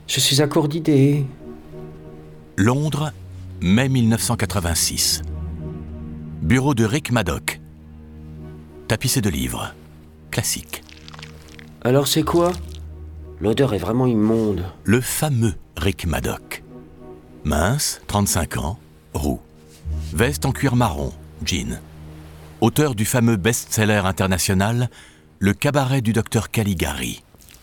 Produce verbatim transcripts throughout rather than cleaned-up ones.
Je suis à court d'idées. Londres, mai mille neuf cent quatre-vingt-six. Bureau de Rick Maddock. Tapissé de livres. Classique. Alors c'est quoi? L'odeur est vraiment immonde. Le fameux Rick Maddock. Mince, trente-cinq ans, roux. Veste en cuir marron, jean. Auteur du fameux best-seller international, Le cabaret du docteur Caligari.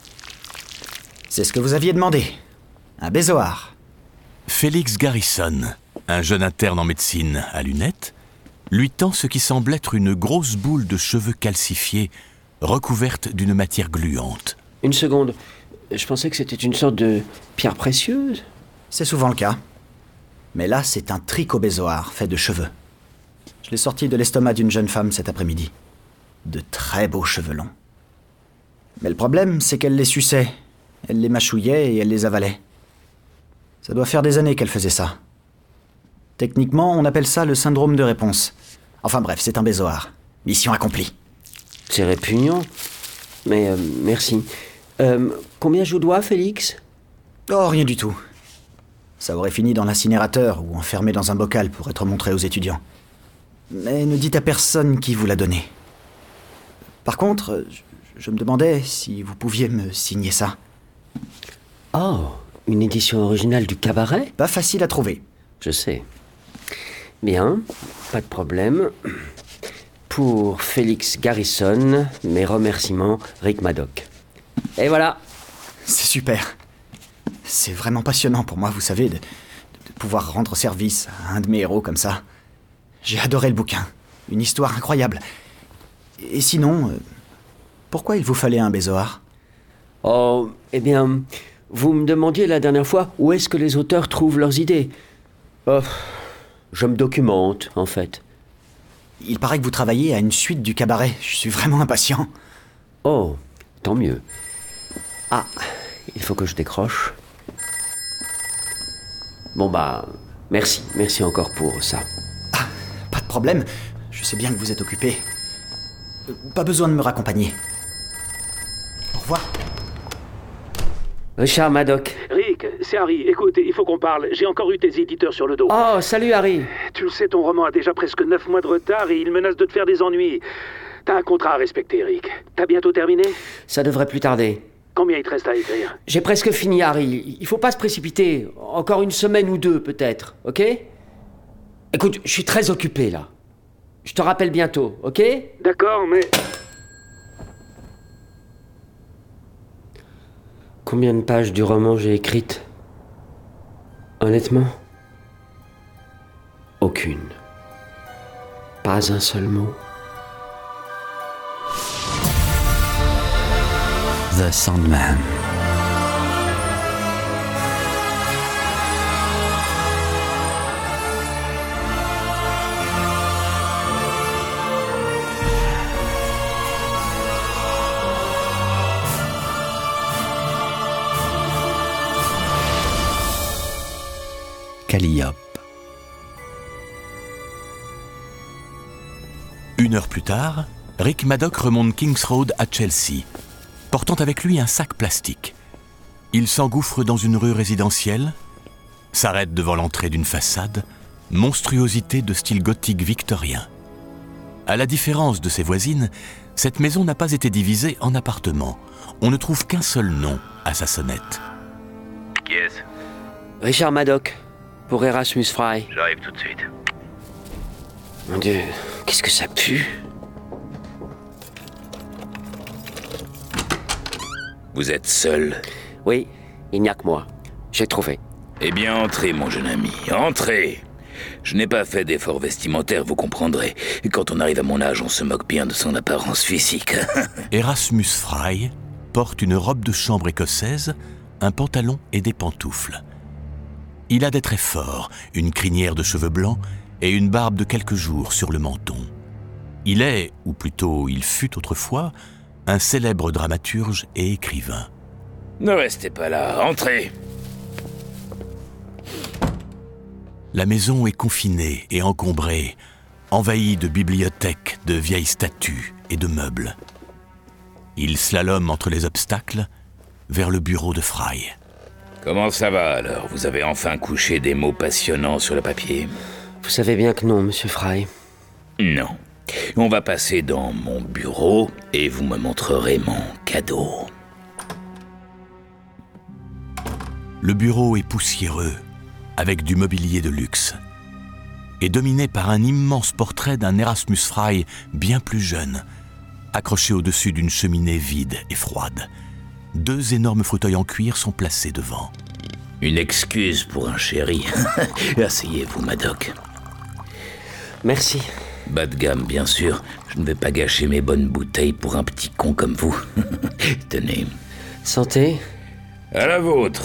C'est ce que vous aviez demandé. Un bézoard. Félix Garrison, un jeune interne en médecine à lunettes, lui tend ce qui semble être une grosse boule de cheveux calcifiés, recouverte d'une matière gluante. Une seconde. Je pensais que c'était une sorte de pierre précieuse. C'est souvent le cas. Mais là, c'est un tricot-bézoard fait de cheveux. Je l'ai sorti de l'estomac d'une jeune femme cet après-midi. De très beaux cheveux longs. Mais le problème, c'est qu'elle les suçait. Elle les mâchouillait et elle les avalait. Ça doit faire des années qu'elle faisait ça. Techniquement, on appelle ça le syndrome de réponse. Enfin bref, c'est un bézoard. Mission accomplie. C'est répugnant. Mais euh, merci. Euh, combien je vous dois, Félix? Oh, rien du tout. Ça aurait fini dans l'incinérateur ou enfermé dans un bocal pour être montré aux étudiants. Mais ne dites à personne qui vous l'a donné. Par contre, je, je me demandais si vous pouviez me signer ça. Oh, une édition originale du cabaret? Pas facile à trouver. Je sais. Bien, pas de problème. Pour Félix Garrison, mes remerciements, Rick Maddock. Et voilà. C'est super. C'est vraiment passionnant pour moi, vous savez, de, de pouvoir rendre service à un de mes héros comme ça. J'ai adoré le bouquin. Une histoire incroyable. Et sinon, euh, pourquoi il vous fallait un bézoard? Oh, eh bien, vous me demandiez la dernière fois où est-ce que les auteurs trouvent leurs idées. Oh, je me documente, en fait. Il paraît que vous travaillez à une suite du cabaret. Je suis vraiment impatient. Oh, tant mieux. Ah, il faut que je décroche. Bon bah, merci, merci encore pour ça. Ah, pas de problème. Je sais bien que vous êtes occupé. Euh, Pas besoin de me raccompagner. Au revoir. Richard Maddock. Rick, c'est Harry. Écoute, il faut qu'on parle. J'ai encore eu tes éditeurs sur le dos. Oh, salut Harry. Tu le sais, ton roman a déjà presque neuf mois de retard et il menace de te faire des ennuis. T'as un contrat à respecter, Rick. T'as bientôt terminé? Ça devrait plus tarder. Combien il te reste à écrire? J'ai presque fini, Harry. Il faut pas se précipiter. Encore une semaine ou deux, peut-être, ok? Écoute, je suis très occupé, là. Je te rappelle bientôt, ok? D'accord, mais... Combien de pages du roman j'ai écrites? Honnêtement? Aucune. Pas un seul mot. The Sandman. Calliope. Une heure plus tard, Rick Maddock remonte King's Road à Chelsea, portant avec lui un sac plastique. Il s'engouffre dans une rue résidentielle, s'arrête devant l'entrée d'une façade, monstruosité de style gothique victorien. À la différence de ses voisines, cette maison n'a pas été divisée en appartements. On ne trouve qu'un seul nom à sa sonnette. Qui est-ce? Richard Maddock, pour Erasmus Fry. J'arrive tout de suite. Mon Dieu, qu'est-ce que ça pue? Vous êtes seul? Oui, il n'y a que moi. J'ai trouvé. Eh bien, entrez, mon jeune ami, entrez. Je n'ai pas fait d'efforts vestimentaires, vous comprendrez. Et quand on arrive à mon âge, on se moque bien de son apparence physique. Erasmus Fry porte une robe de chambre écossaise, un pantalon et des pantoufles. Il a des traits forts, une crinière de cheveux blancs et une barbe de quelques jours sur le menton. Il est, ou plutôt il fut autrefois, un célèbre dramaturge et écrivain. Ne restez pas là, entrez. La maison est confinée et encombrée, envahie de bibliothèques, de vieilles statues et de meubles. Il slalome entre les obstacles vers le bureau de Fry. Comment ça va alors? Vous avez enfin couché des mots passionnants sur le papier? Vous savez bien que non, monsieur Fry. Non. On va passer dans mon bureau et vous me montrerez mon cadeau. Le bureau est poussiéreux, avec du mobilier de luxe, et dominé par un immense portrait d'un Erasmus Fry bien plus jeune, accroché au-dessus d'une cheminée vide et froide. Deux énormes fauteuils en cuir sont placés devant. Une excuse pour un chéri. Asseyez-vous, Madoc. Merci. Bas de gamme, bien sûr. Je ne vais pas gâcher mes bonnes bouteilles pour un petit con comme vous. Tenez. Santé. À la vôtre.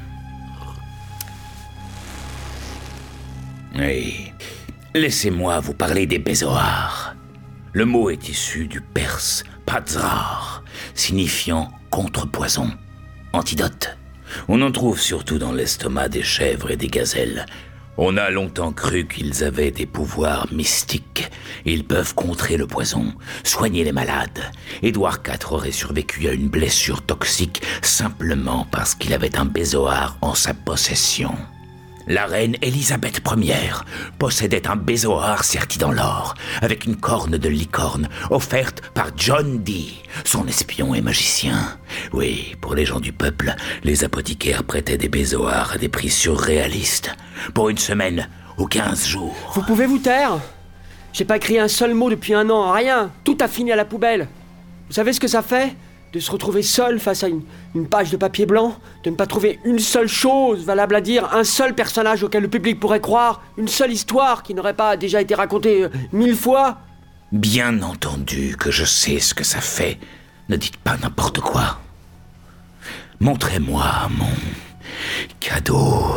Oui. Laissez-moi vous parler des Bézoars. Le mot est issu du perse pazrar, signifiant contrepoison, antidote. On en trouve surtout dans l'estomac des chèvres et des gazelles. On a longtemps cru qu'ils avaient des pouvoirs mystiques. Ils peuvent contrer le poison, soigner les malades. Édouard quatre aurait survécu à une blessure toxique simplement parce qu'il avait un bézoar en sa possession. La reine Élisabeth première possédait un bézoar serti dans l'or, avec une corne de licorne offerte par John Dee, son espion et magicien. Oui, pour les gens du peuple, les apothicaires prêtaient des bézoars à des prix surréalistes. Pour une semaine ou quinze jours. Vous pouvez vous taire? J'ai pas écrit un seul mot depuis un an, rien. Tout a fini à la poubelle. Vous savez ce que ça fait? De se retrouver seul face à une, une page de papier blanc, de ne pas trouver une seule chose valable à dire, un seul personnage auquel le public pourrait croire, une seule histoire qui n'aurait pas déjà été racontée euh, mille fois. Bien entendu que je sais ce que ça fait. Ne dites pas n'importe quoi. Montrez-moi mon cadeau.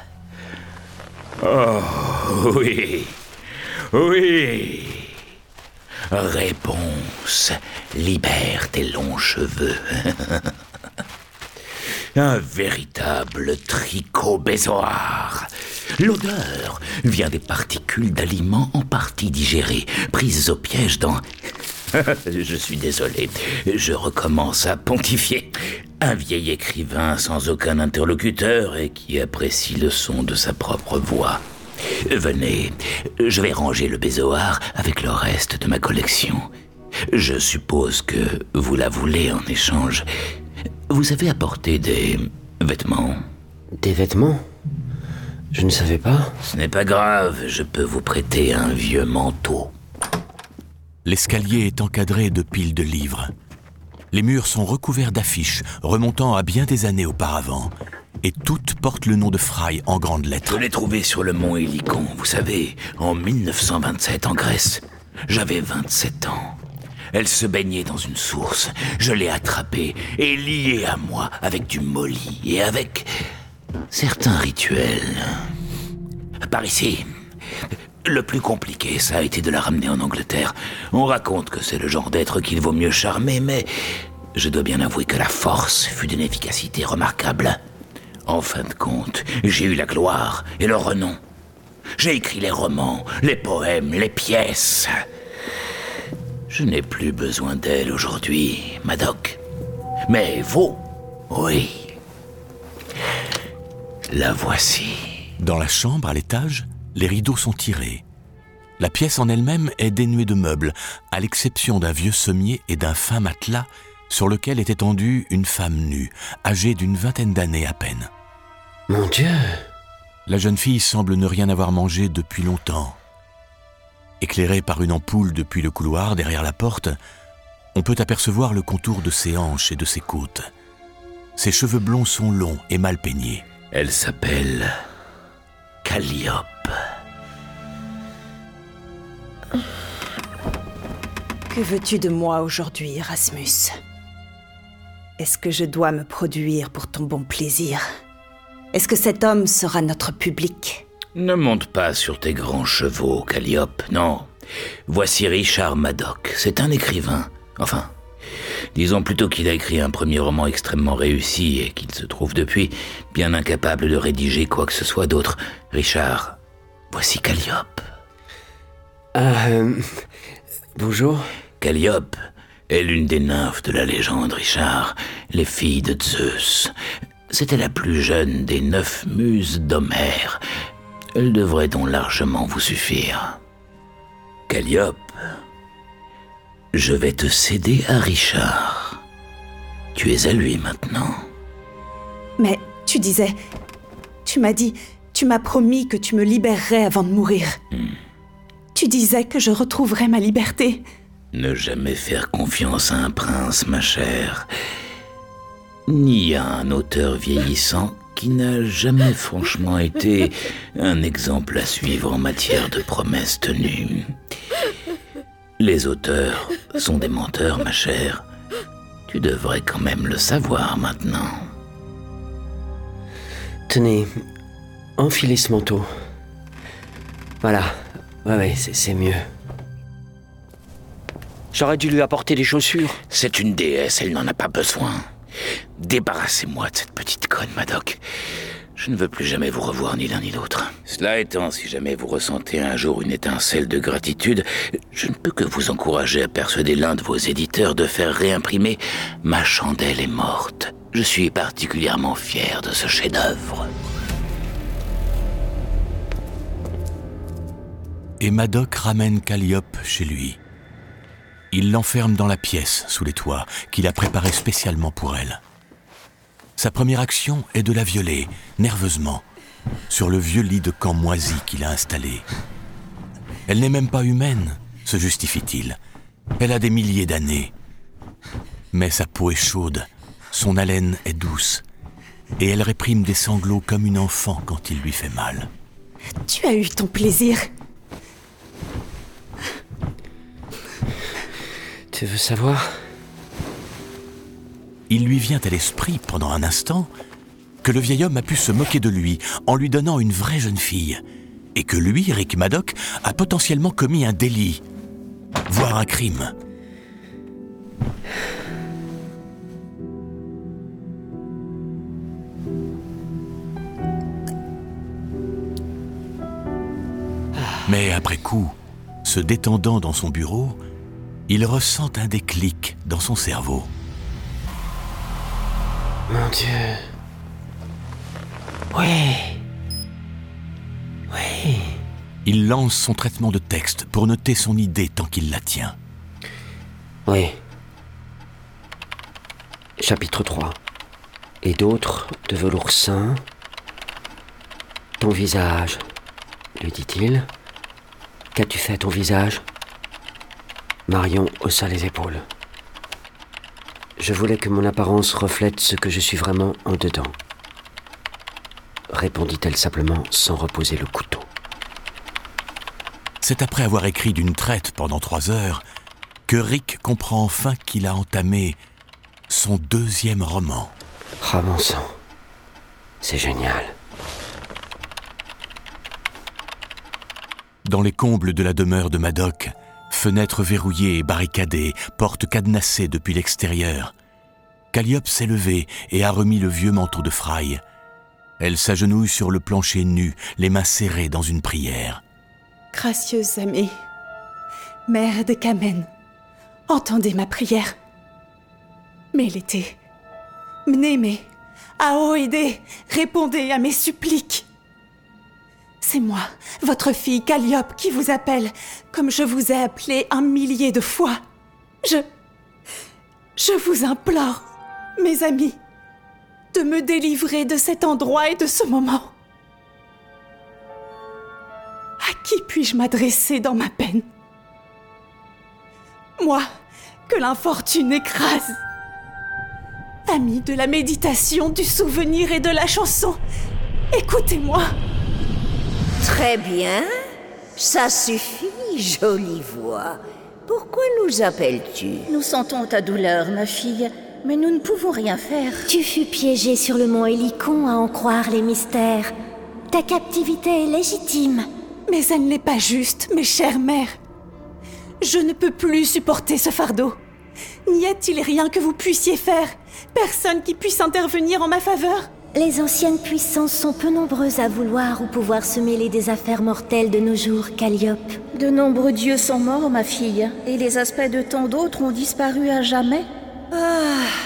Oh, oui. Oui. Réponse. Libère tes longs cheveux. Un véritable tricot bézoar. L'odeur vient des particules d'aliments en partie digérées, prises au piège dans... Je suis désolé, je recommence à pontifier. Un vieil écrivain sans aucun interlocuteur et qui apprécie le son de sa propre voix. Venez, je vais ranger le bézoar avec le reste de ma collection. Je suppose que vous la voulez en échange. Vous avez apporté des vêtements? Des vêtements? Je ne savais pas. Ce n'est pas grave, je peux vous prêter un vieux manteau. L'escalier est encadré de piles de livres. Les murs sont recouverts d'affiches remontant à bien des années auparavant. Et toutes portent le nom de Fry en grandes lettres. Je l'ai trouvé sur le mont Hélicon, vous savez, en mille neuf cent vingt-sept en Grèce. J'avais vingt-sept ans. Elle se baignait dans une source. Je l'ai attrapée et liée à moi avec du molly et avec certains rituels. Par ici. Le plus compliqué, ça a été de la ramener en Angleterre. On raconte que c'est le genre d'être qu'il vaut mieux charmer, mais je dois bien avouer que la force fut d'une efficacité remarquable. En fin de compte, j'ai eu la gloire et le renom. J'ai écrit les romans, les poèmes, les pièces. Je n'ai plus besoin d'elle aujourd'hui, Madoc. Mais vous, oui. La voici. Dans la chambre, à l'étage, les rideaux sont tirés. La pièce en elle-même est dénuée de meubles, à l'exception d'un vieux sommier et d'un fin matelas sur lequel est étendue une femme nue, âgée d'une vingtaine d'années à peine. Mon Dieu! La jeune fille semble ne rien avoir mangé depuis longtemps. Éclairée par une ampoule depuis le couloir derrière la porte, on peut apercevoir le contour de ses hanches et de ses côtes. Ses cheveux blonds sont longs et mal peignés. Elle s'appelle Calliope. Que veux-tu de moi aujourd'hui, Erasmus? Est-ce que je dois me produire pour ton bon plaisir? Est-ce que cet homme sera notre public? Ne monte pas sur tes grands chevaux, Calliope, non. Voici Richard Madoc, c'est un écrivain. Enfin, disons plutôt qu'il a écrit un premier roman extrêmement réussi et qu'il se trouve depuis bien incapable de rédiger quoi que ce soit d'autre. Richard, voici Calliope. Euh... Bonjour. Calliope est l'une des nymphes de la légende, Richard, les filles de Zeus. C'était la plus jeune des neuf muses d'Homère. Elle devrait donc largement vous suffire. Calliope, je vais te céder à Richard. Tu es à lui maintenant. Mais tu disais... Tu m'as dit... Tu m'as promis que tu me libérerais avant de mourir. Hmm. Tu disais que je retrouverais ma liberté. Ne jamais faire confiance à un prince, ma chère. Ni à un auteur vieillissant qui n'a jamais franchement été un exemple à suivre en matière de promesses tenues. Les auteurs sont des menteurs, ma chère. Tu devrais quand même le savoir maintenant. Tenez, enfilez ce manteau. Voilà, ouais, ouais, c'est, c'est mieux. J'aurais dû lui apporter des chaussures. C'est une déesse, elle n'en a pas besoin. Débarrassez-moi de cette petite conne, Madoc. Je ne veux plus jamais vous revoir ni l'un ni l'autre. Cela étant, si jamais vous ressentez un jour une étincelle de gratitude, je ne peux que vous encourager à persuader l'un de vos éditeurs de faire réimprimer « Ma chandelle est morte ». Je suis particulièrement fier de ce chef-d'œuvre. Et Madoc ramène Calliope chez lui. Il l'enferme dans la pièce, sous les toits, qu'il a préparée spécialement pour elle. Sa première action est de la violer, nerveusement, sur le vieux lit de camp moisi qu'il a installé. Elle n'est même pas humaine, se justifie-t-il. Elle a des milliers d'années. Mais sa peau est chaude, son haleine est douce, et elle réprime des sanglots comme une enfant quand il lui fait mal. Tu as eu ton plaisir. Tu veux savoir ? Il lui vient à l'esprit, pendant un instant, que le vieil homme a pu se moquer de lui en lui donnant une vraie jeune fille, et que lui, Rick Madoc, a potentiellement commis un délit, voire un crime. Mais après coup, se détendant dans son bureau, il ressent un déclic dans son cerveau. Mon Dieu. Oui. Oui. Il lance son traitement de texte pour noter son idée tant qu'il la tient. Oui. Chapitre trois. Et d'autres de velours sain. Ton visage, lui dit-il. Qu'as-tu fait à ton visage ? Marion haussa les épaules. Je voulais que mon apparence reflète ce que je suis vraiment en dedans, répondit-elle simplement sans reposer le couteau. C'est après avoir écrit d'une traite pendant trois heures que Rick comprend enfin qu'il a entamé son deuxième roman. Ah bon sang, c'est génial. Dans les combles de la demeure de Madoc, fenêtres verrouillées et barricadées, portes cadenassées depuis l'extérieur, Calliope s'est levée et a remis le vieux manteau de Fry. Elle s'agenouille sur le plancher nu, les mains serrées dans une prière. Gracieuse amie, mère de Kamen, entendez ma prière. Mais l'été, Mnémé, Aoédé, répondez à mes suppliques. C'est moi, votre fille Calliope, qui vous appelle, comme je vous ai appelé un millier de fois. Je... Je vous implore, mes amis, de me délivrer de cet endroit et de ce moment. À qui puis-je m'adresser dans ma peine ? Moi, que l'infortune écrase. Ami de la méditation, du souvenir et de la chanson, écoutez-moi. Très bien, ça suffit, jolie voix. Pourquoi nous appelles-tu ? Nous sentons ta douleur, ma fille, mais nous ne pouvons rien faire. Tu fus piégée sur le mont Hélicon à en croire les mystères. Ta captivité est légitime. Mais elle n'est pas juste, mes chères mères. Je ne peux plus supporter ce fardeau. N'y a-t-il rien que vous puissiez faire ? Personne qui puisse intervenir en ma faveur ? Les anciennes puissances sont peu nombreuses à vouloir ou pouvoir se mêler des affaires mortelles de nos jours, Calliope. De nombreux dieux sont morts, ma fille, et les aspects de tant d'autres ont disparu à jamais. Ah,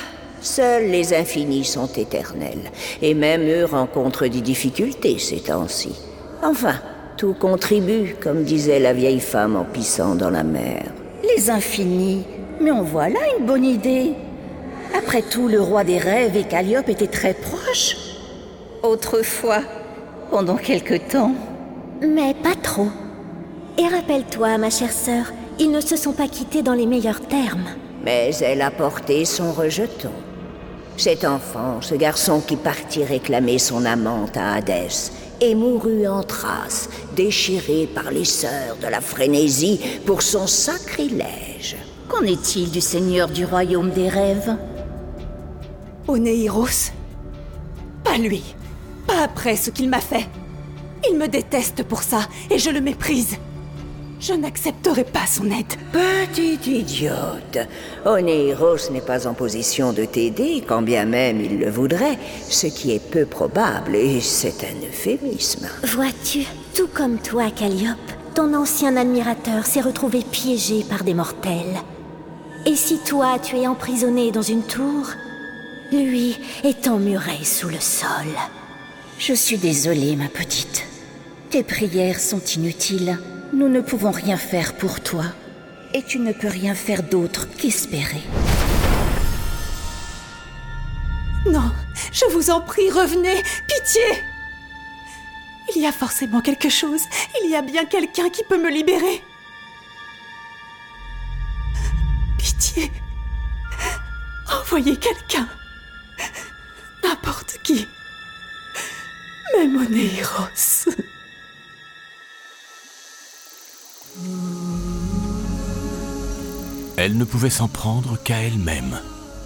Seuls les infinis sont éternels, et même eux rencontrent des difficultés ces temps-ci. Enfin, tout contribue, comme disait la vieille femme en pissant dans la mer. Les infinis. Mais en voilà une bonne idée. Après tout, le roi des rêves et Calliope étaient très proches. Autrefois, pendant quelque temps. Mais pas trop. Et rappelle-toi, ma chère sœur, ils ne se sont pas quittés dans les meilleurs termes. Mais elle a porté son rejeton. Cet enfant, ce garçon qui partit réclamer son amante à Hadès, et mourut en Thrace, déchiré par les sœurs de la frénésie pour son sacrilège. Qu'en est-il du seigneur du royaume des rêves? Onéiros? Pas lui. Pas après ce qu'il m'a fait. Il me déteste pour ça, et je le méprise. Je n'accepterai pas son aide. Petite idiote. Onéiros n'est pas en position de t'aider, quand bien même il le voudrait, ce qui est peu probable, et c'est un euphémisme. Vois-tu, tout comme toi, Calliope, ton ancien admirateur s'est retrouvé piégé par des mortels. Et si toi, tu es emprisonné dans une tour, lui est emmuré sous le sol. Je suis désolée, ma petite. Tes prières sont inutiles. Nous ne pouvons rien faire pour toi. Et tu ne peux rien faire d'autre qu'espérer. Non, je vous en prie, revenez. Pitié! Il y a forcément quelque chose. Il y a bien quelqu'un qui peut me libérer. Pitié. Envoyez quelqu'un. N'importe qui. Même Onéiros. Elle ne pouvait s'en prendre qu'à elle-même.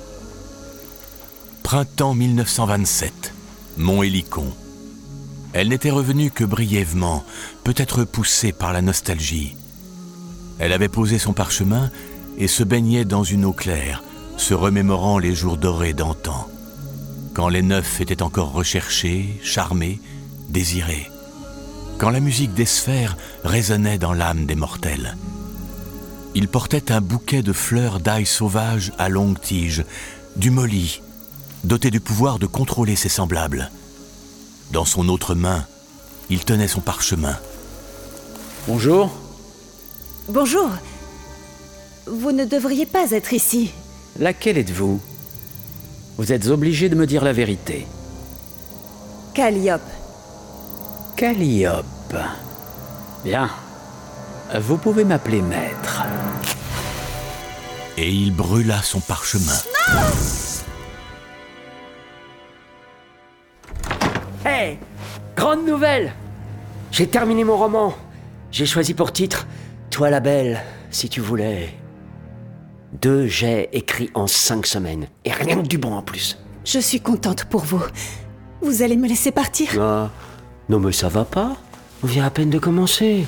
Printemps mille neuf cent vingt-sept, Mont Hélicon. Elle n'était revenue que brièvement, peut-être poussée par la nostalgie. Elle avait posé son parchemin et se baignait dans une eau claire, se remémorant les jours dorés d'antan, quand les neufs étaient encore recherchés, charmés, désirés, quand la musique des sphères résonnait dans l'âme des mortels. Il portait un bouquet de fleurs d'ail sauvage à longue tige, du molly, doté du pouvoir de contrôler ses semblables. Dans son autre main, il tenait son parchemin. Bonjour. Bonjour. Vous ne devriez pas être ici. Laquelle êtes-vous? Vous êtes obligé de me dire la vérité. Calliope. Calliope. Bien. Vous pouvez m'appeler maître. Et il brûla son parchemin. Non! Hey! Grande nouvelle! J'ai terminé mon roman. J'ai choisi pour titre « Toi la belle, si tu voulais ». Deux jets écrits en cinq semaines. Et rien que du bon en plus. Je suis contente pour vous. Vous allez me laisser partir? Ah, non mais ça va pas. On vient à peine de commencer.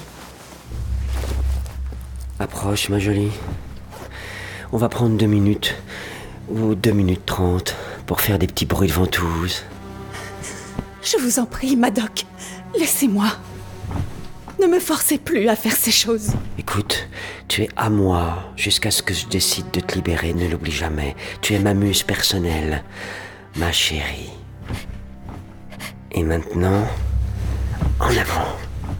Approche, ma jolie. On va prendre deux minutes, ou deux minutes trente, pour faire des petits bruits de ventouse. Je vous en prie, Madoc. Laissez-moi. Ne me forcez plus à faire ces choses. Écoute, tu es à moi jusqu'à ce que je décide de te libérer, ne l'oublie jamais. Tu es ma muse personnelle, ma chérie. Et maintenant, en avant.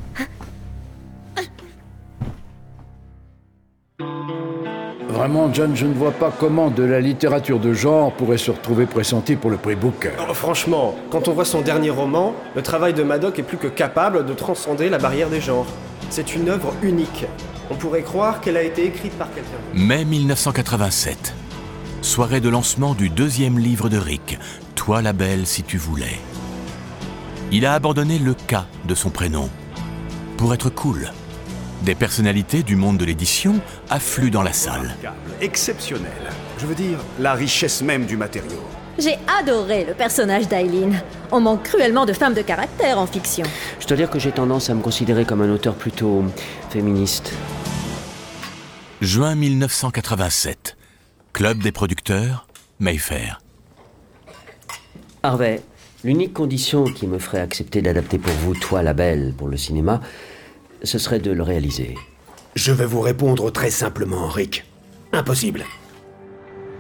Vraiment, John, je ne vois pas comment de la littérature de genre pourrait se retrouver pressentie pour le prix Booker. Oh, franchement, quand on voit son dernier roman, le travail de Madoc est plus que capable de transcender la barrière des genres. C'est une œuvre unique. On pourrait croire qu'elle a été écrite par quelqu'un. Mai mille neuf cent quatre-vingt-sept. Soirée de lancement du deuxième livre de Rick, « Toi la belle si tu voulais ». Il a abandonné le K de son prénom pour être cool. Des personnalités du monde de l'édition affluent dans la salle. Exceptionnel. Je veux dire, la richesse même du matériau. J'ai adoré le personnage d'Aileen. On manque cruellement de femmes de caractère en fiction. Je dois dire que j'ai tendance à me considérer comme un auteur plutôt féministe. Juin mille neuf cent quatre-vingt-sept. Club des producteurs, Mayfair. Harvey, l'unique condition qui me ferait accepter d'adapter pour vous Toi la belle pour le cinéma, ce serait de le réaliser. Je vais vous répondre très simplement, Rick. Impossible.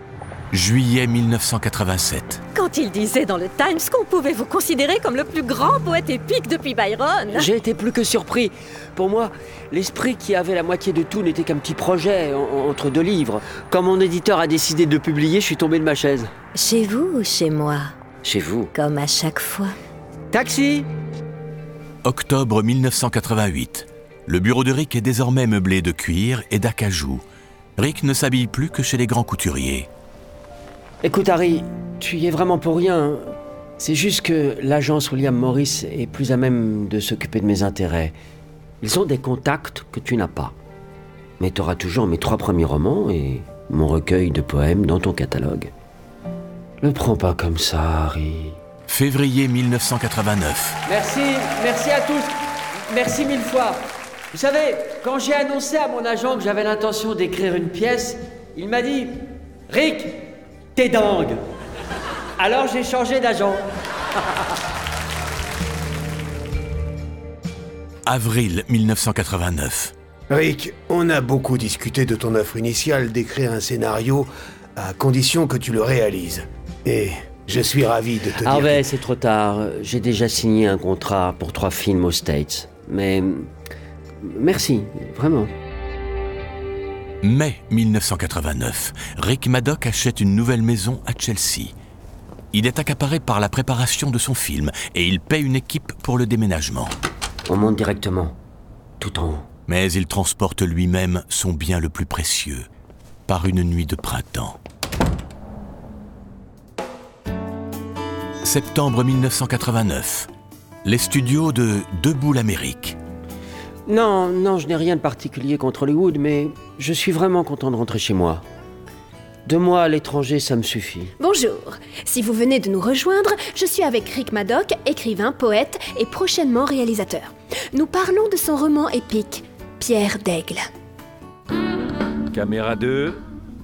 Juillet mille neuf cent quatre-vingt-sept. Quand il disait dans le Times qu'on pouvait vous considérer comme le plus grand poète épique depuis Byron. J'ai été plus que surpris. Pour moi, l'esprit qui avait la moitié de tout n'était qu'un petit projet en- entre deux livres. Quand mon éditeur a décidé de publier, je suis tombé de ma chaise. Chez vous ou chez moi? Chez vous. Comme à chaque fois. Taxi! Octobre mille neuf cent quatre-vingt-huit. Le bureau de Rick est désormais meublé de cuir et d'acajou. Rick ne s'habille plus que chez les grands couturiers. Écoute Harry, tu y es vraiment pour rien. C'est juste que l'agence William Morris est plus à même de s'occuper de mes intérêts. Ils ont des contacts que tu n'as pas. Mais tu auras toujours mes trois premiers romans et mon recueil de poèmes dans ton catalogue. Le prends pas comme ça, Harry. Février mille neuf cent quatre-vingt-neuf. Merci, merci à tous. Merci mille fois. Vous savez, quand j'ai annoncé à mon agent que j'avais l'intention d'écrire une pièce, il m'a dit « Rick, t'es dingue !» Alors j'ai changé d'agent. Avril mille neuf cent quatre-vingt-neuf. Rick, on a beaucoup discuté de ton offre initiale d'écrire un scénario à condition que tu le réalises. Et je suis ravi de te dire... Harvey, c'est trop tard. J'ai déjà signé un contrat pour trois films aux States. Mais... merci, vraiment. Mai mille neuf cent quatre-vingt-neuf. Rick Maddock achète une nouvelle maison à Chelsea. Il est accaparé par la préparation de son film et il paie une équipe pour le déménagement. On monte directement, tout en haut. Mais il transporte lui-même son bien le plus précieux, par une nuit de printemps. Septembre mille neuf cent quatre-vingt-neuf. Les studios de Debout l'Amérique. Non, non, je n'ai rien de particulier contre Hollywood, mais je suis vraiment content de rentrer chez moi. Deux mois à l'étranger, ça me suffit. Bonjour. Si vous venez de nous rejoindre, je suis avec Rick Maddock, écrivain, poète et prochainement réalisateur. Nous parlons de son roman épique, Pierre d'Aigle. Caméra deux.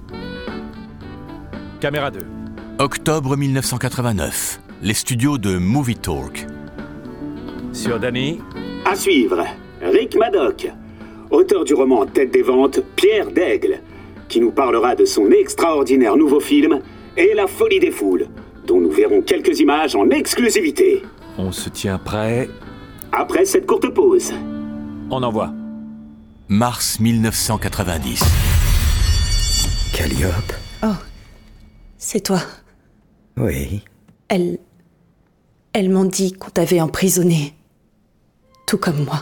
Caméra deux. Octobre mille neuf cent quatre-vingt-neuf. Les studios de Movie Talk. Sur Danny. À suivre, Rick Maddock, auteur du roman Tête des ventes, Pierre d'Aigle, qui nous parlera de son extraordinaire nouveau film et La folie des foules, dont nous verrons quelques images en exclusivité. On se tient prêt. Après cette courte pause. On envoie. Mars mille neuf cent quatre-vingt-dix. Calliope. Oh, c'est toi. Oui. Elles... Elles m'ont dit qu'on t'avait emprisonné. Tout comme moi.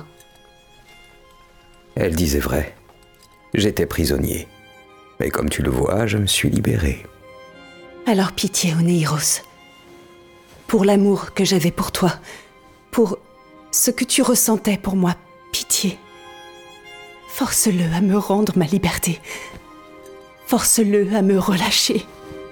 Elle disait vrai. J'étais prisonnier. Mais comme tu le vois, je me suis libéré. Alors pitié, Oneiros. Pour l'amour que j'avais pour toi. Pour ce que tu ressentais pour moi. Pitié. Force-le à me rendre ma liberté. Force-le à me relâcher.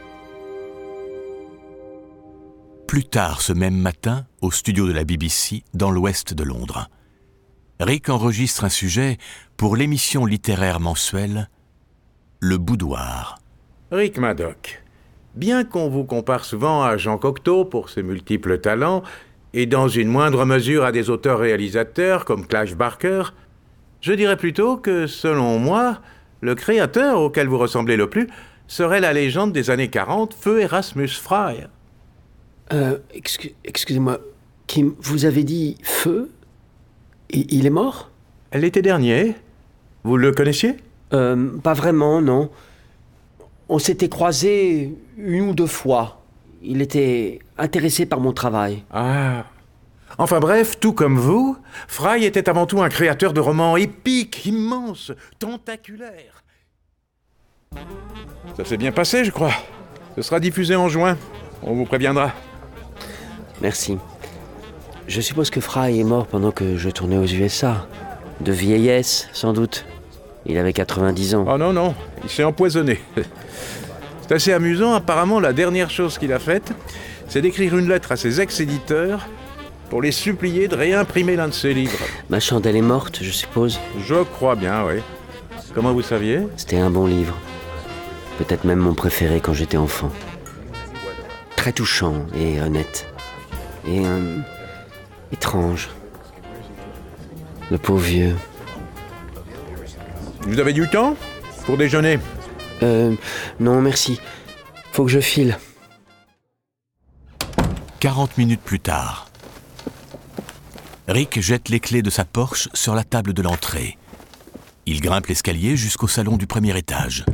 Plus tard ce même matin, au studio de la B B C, dans l'ouest de Londres. Rick enregistre un sujet pour l'émission littéraire mensuelle Le Boudoir. Rick Maddock, bien qu'on vous compare souvent à Jean Cocteau pour ses multiples talents, et dans une moindre mesure à des auteurs-réalisateurs comme Clive Barker, je dirais plutôt que, selon moi, le créateur auquel vous ressemblez le plus serait la légende des années quarante, Feu Erasmus Fry. Euh, excu- excusez-moi, Kim, vous avez dit Feu? I- Il est mort? L'été dernier. Vous le connaissiez? Euh, pas vraiment, non. On s'était croisés une ou deux fois. Il était intéressé par mon travail. Ah. Enfin bref, tout comme vous, Fry était avant tout un créateur de romans épiques, immenses, tentaculaires. Ça s'est bien passé, je crois. Ce sera diffusé en juin. On vous préviendra. Merci. Je suppose que Fry est mort pendant que je tournais aux U S A. De vieillesse, sans doute. Il avait quatre-vingt-dix ans. Oh non, non, il s'est empoisonné. C'est assez amusant, apparemment la dernière chose qu'il a faite, c'est d'écrire une lettre à ses ex-éditeurs pour les supplier de réimprimer l'un de ses livres. Ma chandelle est morte, je suppose. Je crois bien, oui. Comment vous saviez? C'était un bon livre. Peut-être même mon préféré quand j'étais enfant. Très touchant et honnête. Et euh, étrange. Le pauvre vieux. Vous avez du temps pour déjeuner? Euh, non, merci. Faut que je file. quarante minutes plus tard, Rick jette les clés de sa Porsche sur la table de l'entrée. Il grimpe l'escalier jusqu'au salon du premier étage.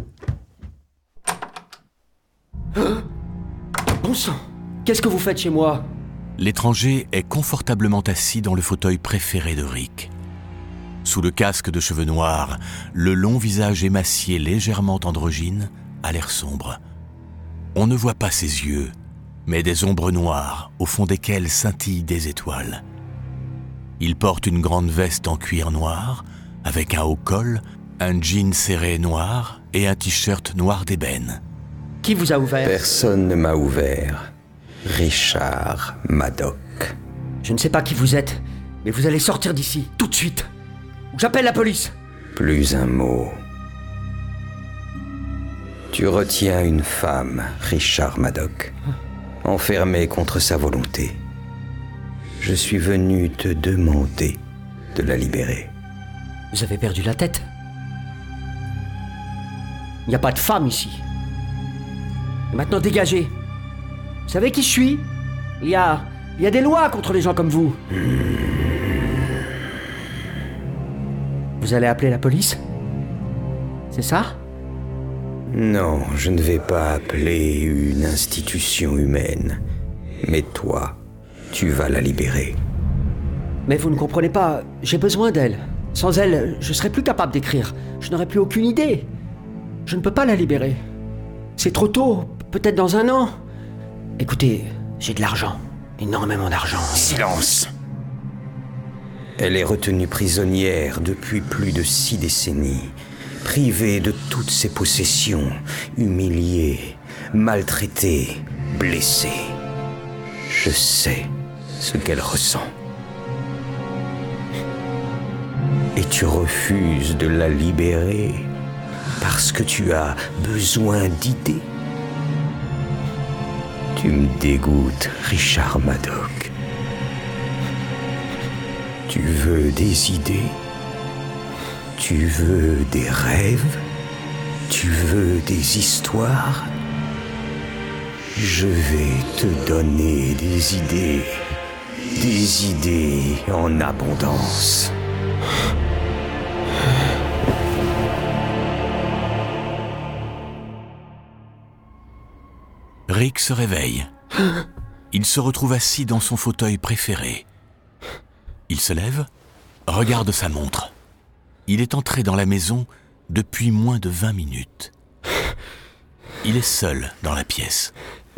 Bon sang, qu'est-ce que vous faites chez moi? L'étranger est confortablement assis dans le fauteuil préféré de Rick. Sous le casque de cheveux noirs, le long visage émacié légèrement androgyne a l'air sombre. On ne voit pas ses yeux, mais des ombres noires au fond desquelles scintillent des étoiles. Il porte une grande veste en cuir noir, avec un haut col, un jean serré noir et un t-shirt noir d'ébène. Qui vous a ouvert? Personne ne m'a ouvert. Richard Madoc. Je ne sais pas qui vous êtes, mais vous allez sortir d'ici, tout de suite. Ou j'appelle la police. Plus un mot. Tu retiens une femme, Richard Madoc, enfermée contre sa volonté. Je suis venu te demander de la libérer. Vous avez perdu la tête. Il n'y a pas de femme ici. Et maintenant, dégagez. Vous savez qui je suis? Il y a... Il y a des lois contre les gens comme vous. Vous allez appeler la police? C'est ça? Non, je ne vais pas appeler une institution humaine. Mais toi, tu vas la libérer. Mais vous ne comprenez pas, j'ai besoin d'elle. Sans elle, je serais plus capable d'écrire. Je n'aurais plus aucune idée. Je ne peux pas la libérer. C'est trop tôt, peut-être dans un an. Écoutez, j'ai de l'argent. Énormément d'argent. Silence! Elle est retenue prisonnière depuis plus de six décennies, privée de toutes ses possessions, humiliée, maltraitée, blessée. Je sais ce qu'elle ressent. Et tu refuses de la libérer parce que tu as besoin d'idées. Tu me dégoûtes, Richard Madoc. Tu veux des idées? Tu veux des rêves? Tu veux des histoires? Je vais te donner des idées. Des idées en abondance. Rick se réveille. Il se retrouve assis dans son fauteuil préféré. Il se lève, regarde sa montre. Il est entré dans la maison depuis moins de vingt minutes. Il est seul dans la pièce.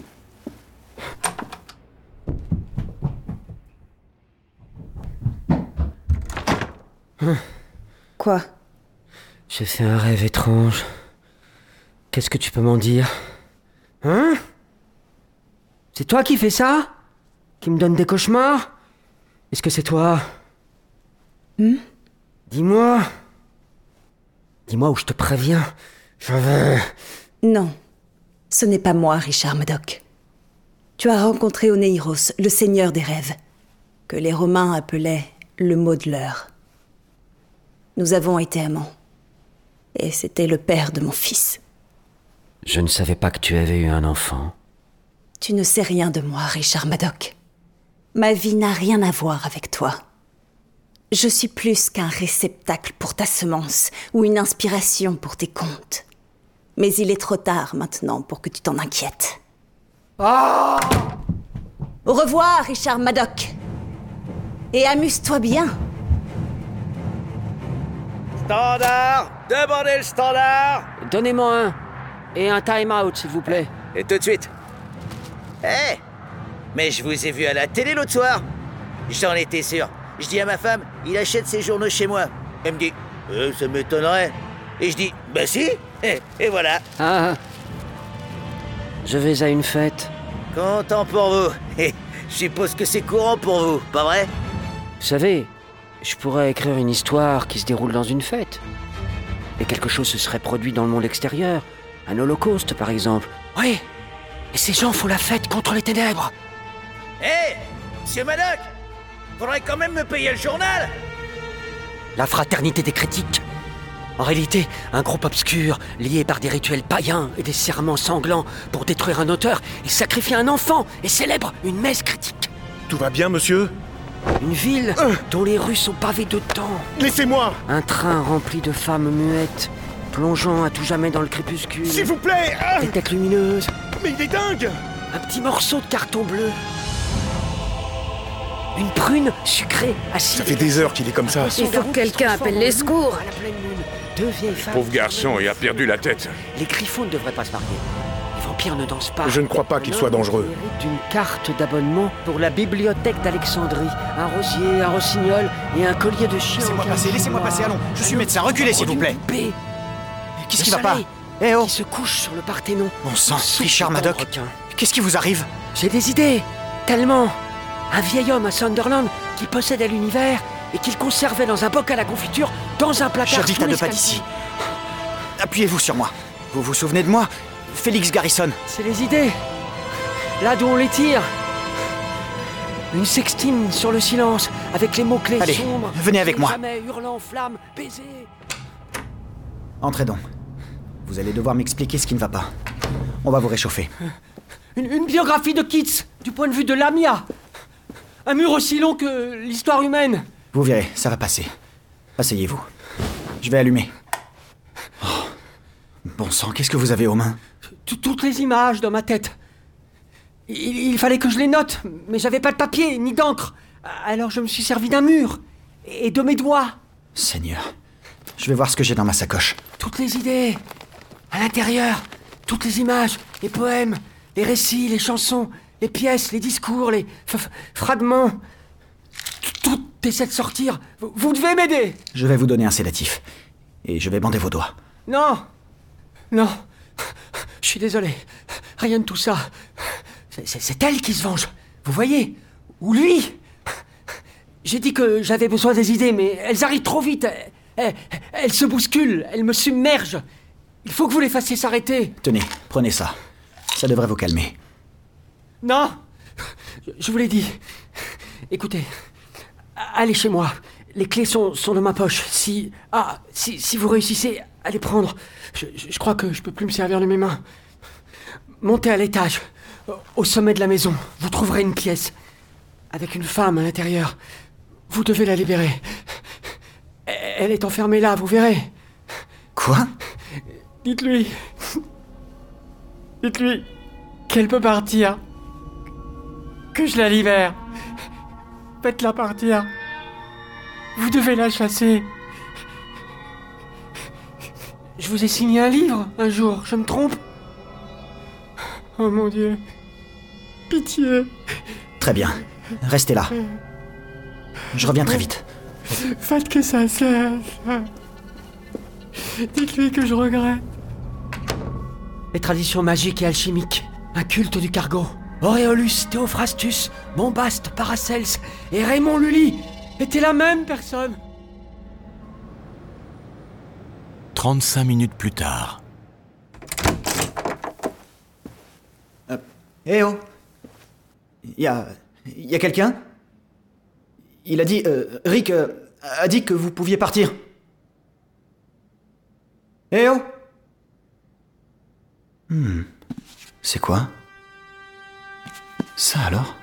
Quoi? J'ai fait un rêve étrange. Qu'est-ce que tu peux m'en dire? Hein? C'est toi qui fais ça? Qui me donne des cauchemars? Est-ce que c'est toi? Hmm? Dis-moi. Dis-moi ou je te préviens. Je veux... Non, ce n'est pas moi, Richard Madoc. Tu as rencontré Oneiros, le seigneur des rêves, que les Romains appelaient le mot de l'heure. Nous avons été amants. Et c'était le père de mon fils. Je ne savais pas que tu avais eu un enfant. Tu ne sais rien de moi, Richard Madoc. Ma vie n'a rien à voir avec toi. Je suis plus qu'un réceptacle pour ta semence ou une inspiration pour tes contes. Mais il est trop tard maintenant pour que tu t'en inquiètes. Oh! Au revoir, Richard Madoc. Et amuse-toi bien. Standard! Demandez le standard! Donnez-moi un. Et un time-out, s'il vous plaît. Et tout de suite. Hé hey, mais je vous ai vu à la télé l'autre soir. J'en étais sûr. Je dis à ma femme, il achète ses journaux chez moi. Elle me dit, euh, ça m'étonnerait. Et je dis, bah si. Et, et voilà. Ah, je vais à une fête. Content pour vous. Et je suppose que c'est courant pour vous, pas vrai? Vous savez, je pourrais écrire une histoire qui se déroule dans une fête. Et quelque chose se serait produit dans le monde extérieur. Un holocauste, par exemple. Oui. Et ces gens font la fête contre les ténèbres. Hé, hey, monsieur Madoc, faudrait quand même me payer le journal. La fraternité des critiques. En réalité, un groupe obscur, lié par des rituels païens et des serments sanglants pour détruire un auteur et sacrifier un enfant et célèbre une messe critique. Tout va bien, monsieur? Une ville euh. dont les rues sont pavées de temps. Laissez-moi! Un train rempli de femmes muettes, plongeant à tout jamais dans le crépuscule. S'il vous plaît! Des têtes lumineuses. Mais il est dingue! Un petit morceau de carton bleu. Une prune sucrée, assise. Ça fait des heures qu'il est comme ça. Il faut que quelqu'un appelle les secours. À la pleine lune, deux vieilles femmes. Pauvre garçon, il a perdu la tête. Les griffons ne devraient pas se marier. Les vampires ne dansent pas. Je ne crois pas qu'il soit dangereux. D'une carte d'abonnement pour la bibliothèque d'Alexandrie. Un rosier, un rossignol et un collier de chien. Laissez-moi passer, laissez-moi passer, allons. Je suis médecin, reculez s'il vous plaît. Qu'est-ce qui va pas? Eh oh! Qui se couche sur le Parthénon. Bon sang, Richard Madoc. Qu'est-ce qui vous arrive? J'ai des idées. Tellement. Un vieil homme à Sunderland qui possédait l'univers et qu'il conservait dans un bocal à confiture dans un placard. J'habite à deux pas d'ici. Appuyez-vous sur moi. Vous vous souvenez de moi? Félix Garrison. C'est les idées. Là d'où on les tire. Une sextine sur le silence, avec les mots-clés Allez, sombres. venez avec moi. Jamais, hurlant, flamme, baiser. Entrez donc. Vous allez devoir m'expliquer ce qui ne va pas. On va vous réchauffer. Une, une biographie de Keats, du point de vue de Lamia. Un mur aussi long que l'histoire humaine. Vous verrez, ça va passer. Asseyez-vous. Je vais allumer. Oh. Bon sang, qu'est-ce que vous avez aux mains? Toutes les images dans ma tête. Il, il fallait que je les note, mais j'avais pas de papier, ni d'encre. Alors je me suis servi d'un mur et de mes doigts. Seigneur, je vais voir ce que j'ai dans ma sacoche. Toutes les idées, à l'intérieur, toutes les images, les poèmes, les récits, les chansons, les pièces, les discours, les f- fragments. Tout essaie de sortir. Vous, vous devez m'aider. Je vais vous donner un sédatif. Et je vais bander vos doigts. Non. Non. Je suis désolé. Rien de tout ça. C'est, c'est, c'est elle qui se venge. Vous voyez? Ou lui. J'ai dit que j'avais besoin des idées, mais elles arrivent trop vite. Elles, elles, elles se bousculent. Elles me submergent. Il faut que vous les fassiez s'arrêter. Tenez, prenez ça. Ça devrait vous calmer. Non. Je vous l'ai dit. Écoutez. Allez chez moi. Les clés sont, sont dans ma poche. Si... Ah, si, si vous réussissez à les prendre, je, je crois que je peux plus me servir de mes mains. Montez à l'étage, au sommet de la maison. Vous trouverez une pièce, avec une femme à l'intérieur. Vous devez la libérer. Elle est enfermée là, vous verrez. Quoi? Dites-lui... Dites-lui qu'elle peut partir. Que je la libère. Faites-la partir. Vous devez la chasser. Je vous ai signé un livre un jour, je me trompe? Oh mon Dieu. Pitié. Très bien. Restez là. Je reviens très vite. Faites que ça cesse. Dites-lui que je regrette. Les traditions magiques et alchimiques. Un culte du cargo. Auréolus, Théophrastus, Bombast, Paracels et Raymond Lully étaient la même personne. trente-cinq minutes plus tard. Euh, eh oh! Y a... y a quelqu'un? Il a dit... Euh, Rick euh, a dit que vous pouviez partir. Eh oh! Hmm... C'est quoi? Ça alors?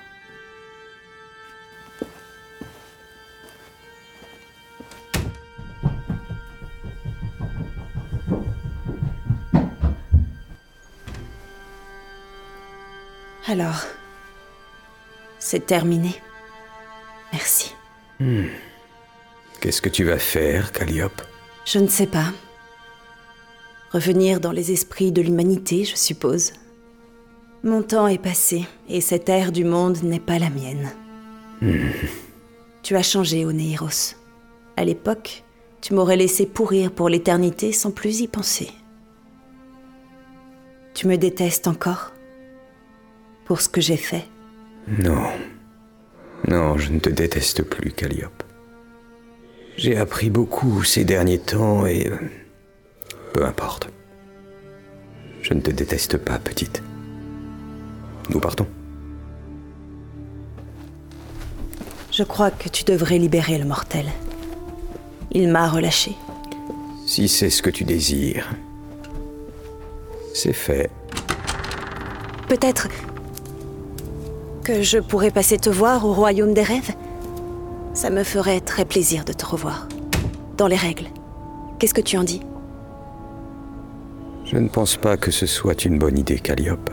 Alors, c'est terminé. Merci. Hmm. Qu'est-ce que tu vas faire, Calliope? Je ne sais pas. Revenir dans les esprits de l'humanité, je suppose. Mon temps est passé, et cette ère du monde n'est pas la mienne. Hmm. Tu as changé, Onéiros. À l'époque, tu m'aurais laissé pourrir pour l'éternité sans plus y penser. Tu me détestes encore? Pour ce que j'ai fait? Non. Non, je ne te déteste plus, Calliope. J'ai appris beaucoup ces derniers temps et... Euh, peu importe. Je ne te déteste pas, petite. Nous partons. Je crois que tu devrais libérer le mortel. Il m'a relâché. Si c'est ce que tu désires, c'est fait. Peut-être que je pourrais passer te voir au royaume des rêves. Ça me ferait très plaisir de te revoir. Dans les règles. Qu'est-ce que tu en dis? Je ne pense pas que ce soit une bonne idée, Calliope.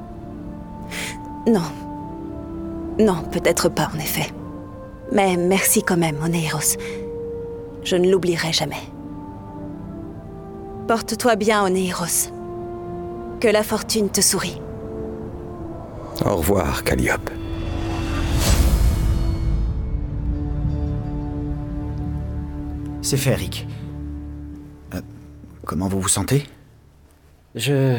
Non. Non, peut-être pas, en effet. Mais merci quand même, Oneiros. Je ne l'oublierai jamais. Porte-toi bien, Oneiros. Que la fortune te sourie. Au revoir, Calliope. C'est fait, Rick. Euh, comment vous vous sentez? Je...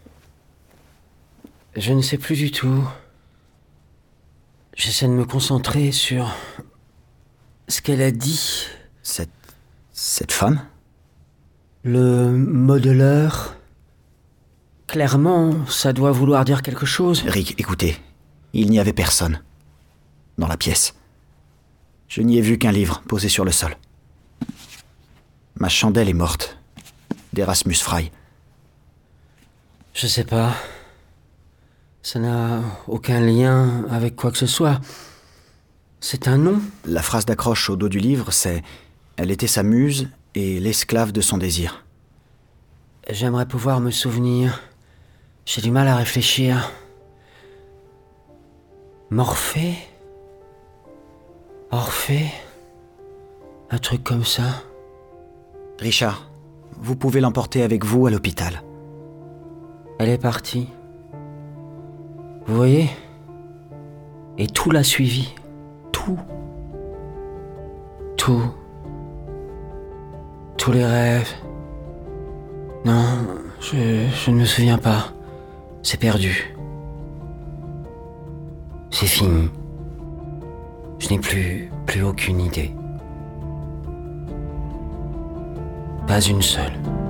Je ne sais plus du tout. J'essaie de me concentrer sur... ce qu'elle a dit. Cette... cette femme? Le modeleur... Clairement, ça doit vouloir dire quelque chose. Rick, écoutez. Il n'y avait personne. Dans la pièce. Je n'y ai vu qu'un livre posé sur le sol. Ma chandelle est morte. D'Erasmus Fry. Je sais pas. Ça n'a aucun lien avec quoi que ce soit. C'est un nom? La phrase d'accroche au dos du livre, c'est « Elle était sa muse et l'esclave de son désir ». J'aimerais pouvoir me souvenir. J'ai du mal à réfléchir. Morphée? Orphée? Un truc comme ça? Richard, vous pouvez l'emporter avec vous à l'hôpital. Elle est partie. Vous voyez? Et tout l'a suivi. Tout. Tout. Tous les rêves. Non, je, je ne me souviens pas. C'est perdu. C'est fini. Je n'ai plus, plus aucune idée. Pas une seule.